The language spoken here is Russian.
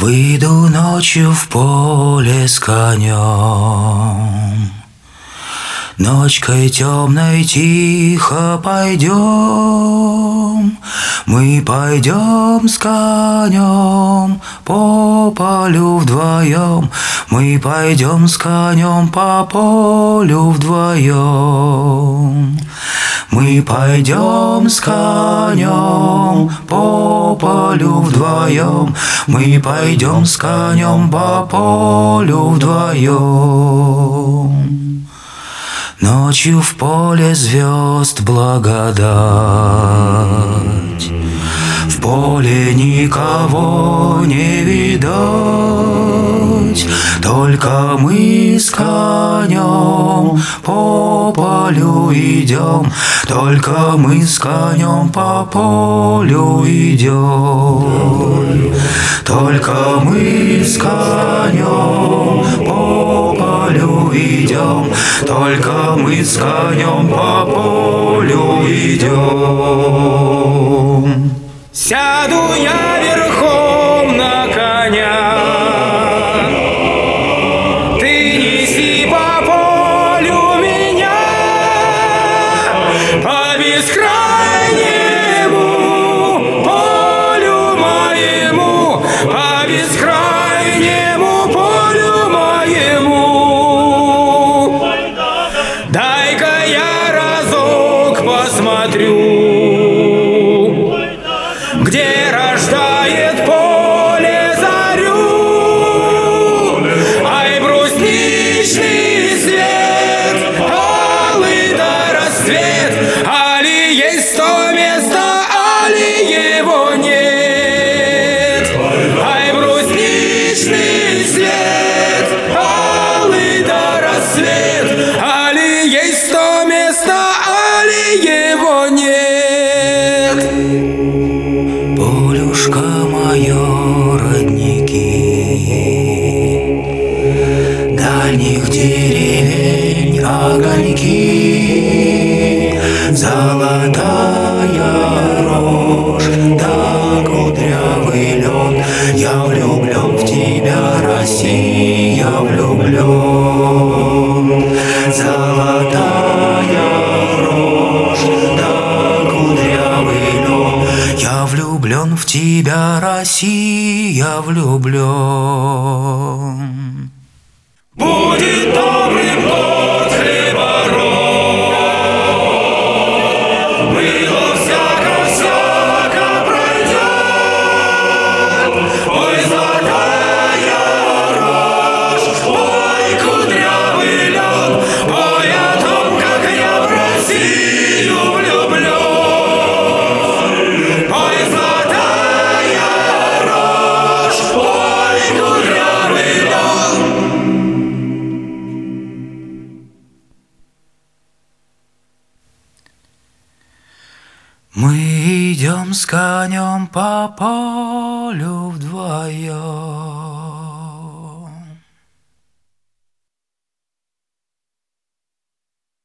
Выйду ночью в поле с конем, ночкой темной тихо пойдем. Мы пойдем с конем по полю вдвоем. Мы пойдем с конем по полю вдвоем. Мы пойдем с конем по полю вдвоем. Мы пойдем с конем по полю вдвоем. Ночью в поле звезд благодать, в поле никого не видать, только мы с конем по полю идем, только мы с конем по полю идем, только мы с конем по полю идем, только мы с конем по полю идем. Сяду я верхом на коня, ты неси по полю меня, по бескрайнему полю моему, по бескрайнему полю моему. Дай-ка я разок посмотрю, где рождает поле зарю. Ай, брусничный свет, алый да рассвет, али есть то место, али его нет. Ай, брусничный свет, алый да рассвет, али есть то место, али его нет. Полюшка мое, родники, дальних деревень огоньки, золотая рожь да кудрявый лед. Я влюблен в тебя, Россия, влюблен. Золотая рожь да кудрявый лед. Я влюблен в тебя, Россия, влюблен. Будет добрым год хлебород, было всяко пройдет. Ой, золотая рожь, ой, кудрявый лед, ой, о том, как я в Россию влюблен. Ой, золотая рожь, ой, кудрявый лед. Мы идем с конем по полю вдвоем.